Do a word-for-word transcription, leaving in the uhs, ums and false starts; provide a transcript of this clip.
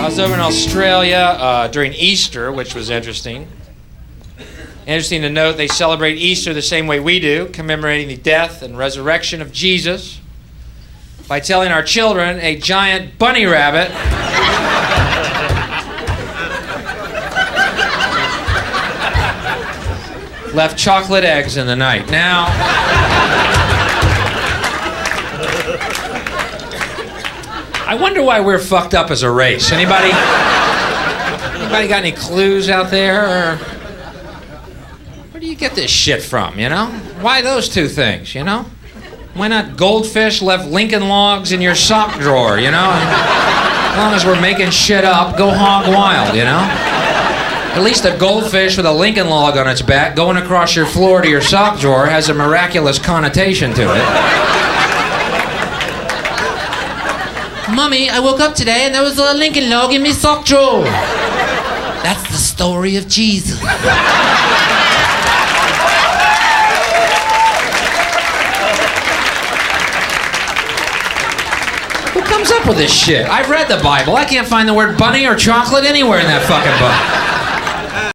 I was over in Australia uh, during Easter, which was interesting. Interesting to note, they celebrate Easter the same way we do, commemorating the death and resurrection of Jesus by telling our children a giant bunny rabbit left chocolate eggs in the night. Now, I wonder why we're fucked up as a race. Anybody? Anybody got any clues out there? Or where do you get this shit from, you know? Why those two things, you know? Why not goldfish left Lincoln Logs in your sock drawer, you know? As long as we're making shit up, go hog wild, you know? At least a goldfish with a Lincoln Log on its back going across your floor to your sock drawer has a miraculous connotation to it. Mummy, I woke up today and there was a Lincoln Log in my sock drawer. That's the story of Jesus. Who comes up with this shit? I've read the Bible. I can't find the word bunny or chocolate anywhere in that fucking book.